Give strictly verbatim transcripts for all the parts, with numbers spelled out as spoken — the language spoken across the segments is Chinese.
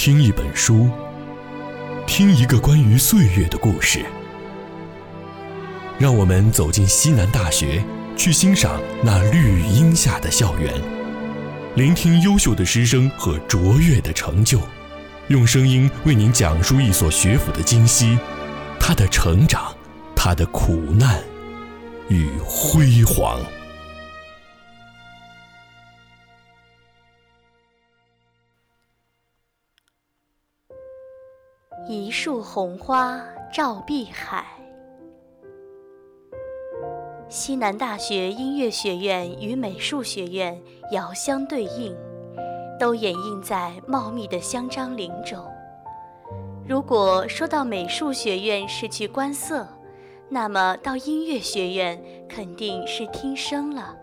听一本书，听一个关于岁月的故事。让我们走进西南大学，去欣赏那绿荫下的校园，聆听优秀的师生和卓越的成就，用声音为您讲述一所学府的今昔，它的成长，它的苦难与辉煌。 一树红花照碧海。西南大学音乐学院与美术学院遥相对应，都掩映在茂密的香樟林中。如果说到美术学院是去观色，那么到音乐学院肯定是听声了。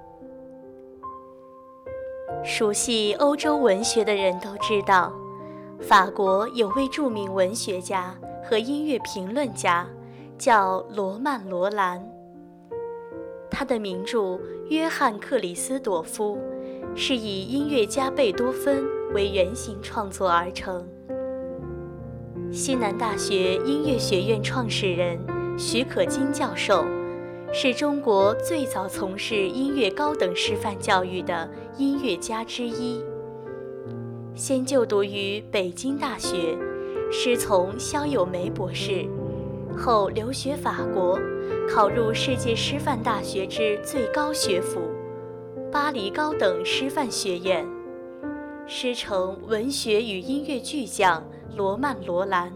熟悉欧洲文学的人都知道，法国有位著名文学家和音乐评论家，叫罗曼·罗兰。他的名著《约翰·克里斯朵夫》是以音乐家贝多芬为原型创作而成。西南大学音乐学院创始人许可金教授是中国最早从事音乐高等师范教育的音乐家之一。先就读于北京大学，师从萧友梅博士，后留学法国，考入世界师范大学之最高学府巴黎高等师范学院，师承文学与音乐巨匠罗曼·罗兰。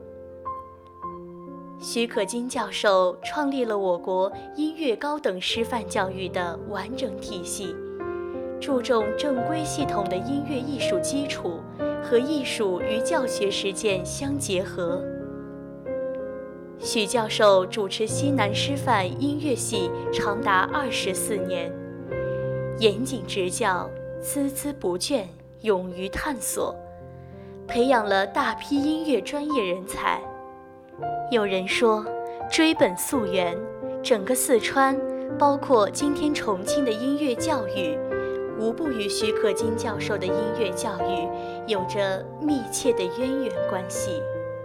许可金教授创立了我国音乐高等师范教育的完整体系，注重正规系统的音乐艺术基础和艺术与教学实践相结合。许教授主持西南师范音乐系长达二十四年，严谨执教，孜孜不倦，勇于探索，培养了大批音乐专业人才。有人说，追本溯源，整个四川，包括今天重庆的音乐教育，无不与许可金教授的音乐教育有着密切的渊源关系。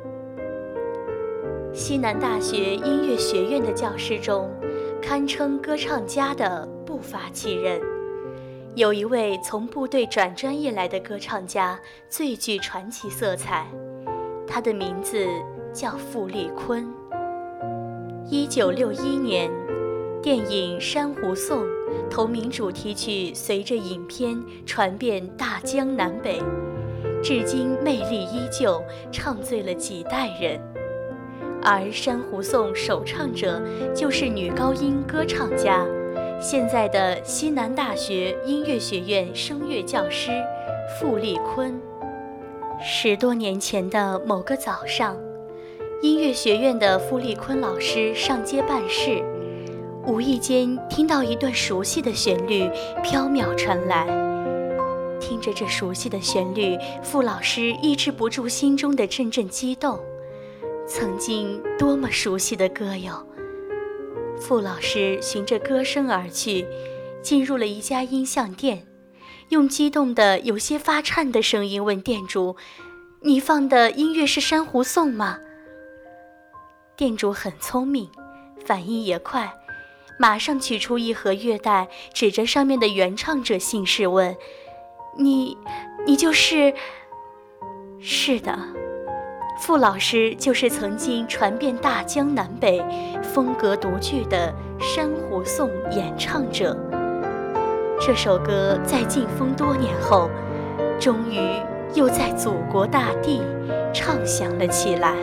西南大学音乐学院的教师中，堪称歌唱家的不乏其人。有一位从部队转专业来的歌唱家最具传奇色彩，他的名字叫傅立坤。一九六一年，电影《珊瑚颂》同名主题曲随着影片传遍大江南北，至今魅力依旧，唱醉了几代人。而《珊瑚颂》首唱者就是女高音歌唱家，现在的西南大学音乐学院声乐教师傅立坤。十多年前的某个早上，音乐学院的傅立坤老师上街办事，无意间听到一段熟悉的旋律飘渺传来。听着这熟悉的旋律，傅老师抑制不住心中的阵阵激动。曾经多么熟悉的歌哟！傅老师循着歌声而去，进入了一家音像店，用激动的有些发颤的声音问店主：“你放的音乐是《珊瑚颂》吗？”店主很聪明，反应也快，马上取出一盒乐带，指着上面的原唱者姓氏问：“你，你就是？”是的，傅老师就是曾经传遍大江南北、风格独具的《珊瑚颂》演唱者。这首歌在禁封多年后，终于又在祖国大地唱响了起来。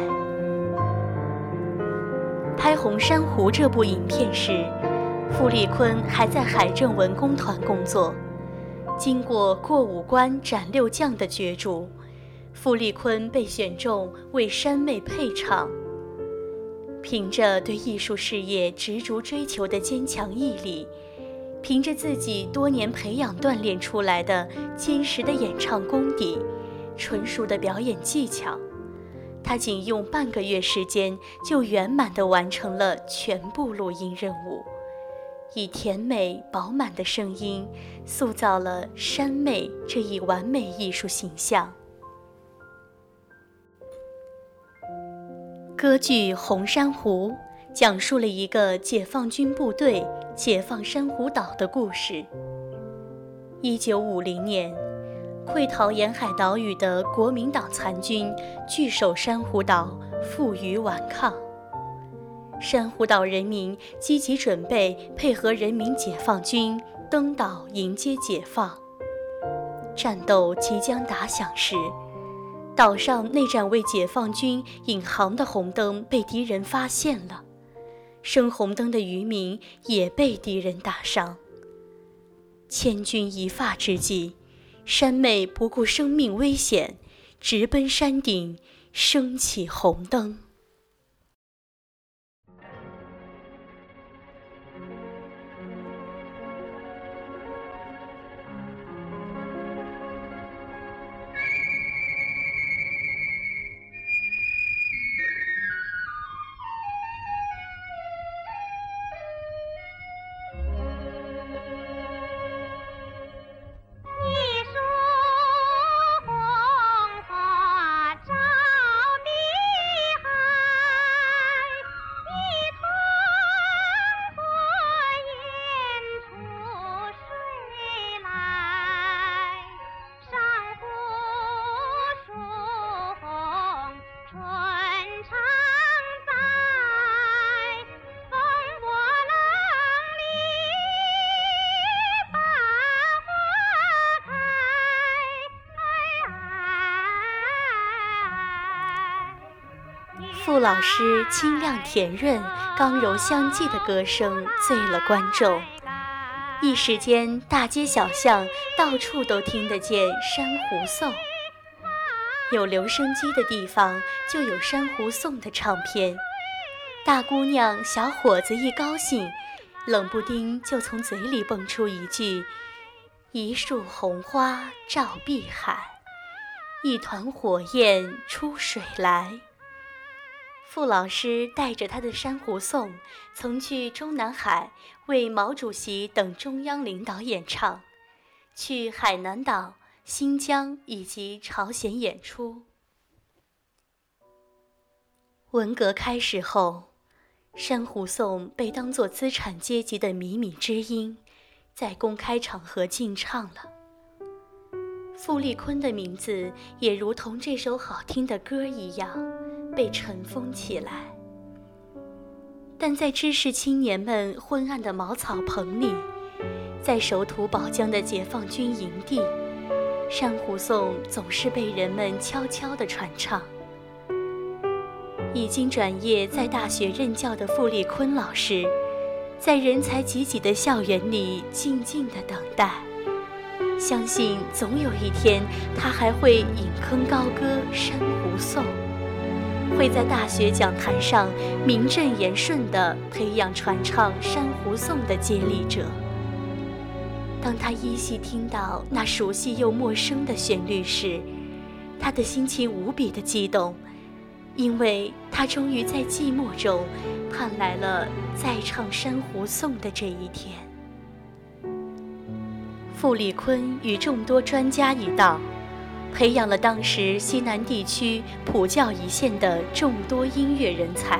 拍《红珊瑚》这部影片时，傅立坤还在海政文工团工作。经过过五关斩六将的角逐，傅立坤被选中为山妹配唱。凭着对艺术事业执着追求的坚强毅力，凭着自己多年培养锻炼出来的坚实的演唱功底、纯熟的表演技巧，他仅用半个月时间就圆满地完成了全部录音任务，以甜美饱满的声音塑造了山妹这一完美艺术形象。 歌剧《红珊瑚》讲述了一个解放军部队解放珊瑚岛的故事。一九五零年，溃逃沿海岛屿的国民党残军据守珊瑚岛，负隅顽抗。珊瑚岛人民积极准备配合人民解放军登岛迎接解放。战斗即将打响时，岛上那盏为解放军引航的红灯被敌人发现了，升红灯的渔民也被敌人打伤。千钧一发之际，山妹不顾生命危险，直奔山顶，升起红灯。傅老师清亮甜润、刚柔相济的歌声醉了观众，一时间大街小巷到处都听得见珊瑚颂。有留声机的地方就有珊瑚颂的唱片，大姑娘小伙子一高兴，冷不丁就从嘴里蹦出一句：一束红花照碧海，一团火焰出水来。傅老师带着他的珊瑚颂，曾去中南海为毛主席等中央领导演唱，去海南岛、新疆以及朝鲜演出。文革开始后，珊瑚颂被当作资产阶级的靡靡之音，在公开场合禁唱了。傅立坤的名字也如同这首好听的歌一样被尘封起来，但在知识青年们昏暗的茅草棚里，在守土保江的解放军营地，珊瑚颂总是被人们悄悄地传唱。已经转业在大学任教的傅立坤老师，在人才济济的校园里静静地等待，相信总有一天他还会引坑高歌珊瑚颂，会在大学讲坛上名正言顺地培养传唱珊瑚颂的接力者。当他依稀听到那熟悉又陌生的旋律时，他的心情无比的激动，因为他终于在寂寞中盼来了再唱珊瑚颂的这一天。傅立坤与众多专家一道，培养了当时西南地区普教一线的众多音乐人才。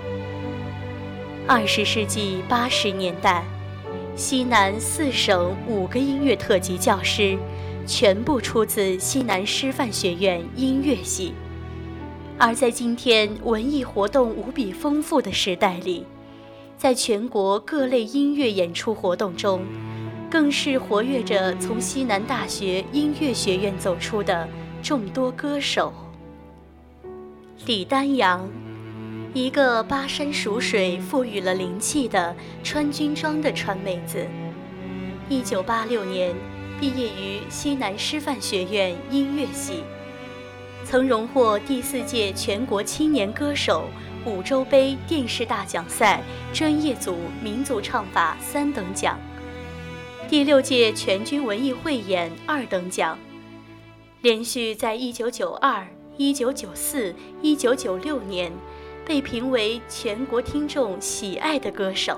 二十世纪八十年代，西南四省五个音乐特级教师全部出自西南师范学院音乐系。而在今天文艺活动无比丰富的时代里，在全国各类音乐演出活动中，更是活跃着从西南大学音乐学院走出的众多歌手。李丹阳，一个巴山蜀水赋予了灵气的穿军装的川妹子，一九八六年毕业于西南师范学院音乐系，曾荣获第四届全国青年歌手五洲杯电视大奖赛专业组民族唱法三等奖，第六届全军文艺汇演二等奖，连续在一九九二、一九九四、一九九六年被评为全国听众喜爱的歌手。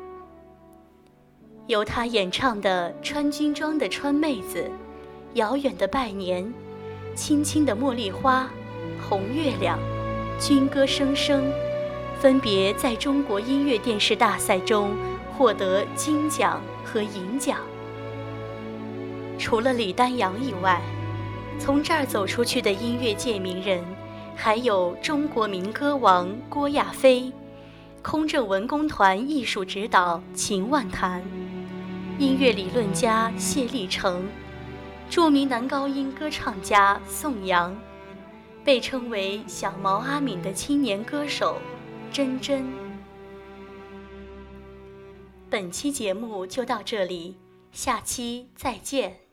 由他演唱的《穿军装的川妹子》、《遥远的拜年》、轻轻的茉莉花、红月亮、 军歌声声，分别在中国音乐电视大赛中获得金奖和银奖。除了李丹阳以外，从这儿走出去的音乐界名人还有中国民歌王郭亚飞、空正文工团艺术指导秦万潭、音乐理论家谢立成、著名男高音歌唱家宋阳，被称为小毛阿敏的青年歌手珍珍。本期节目就到这里，下期再见。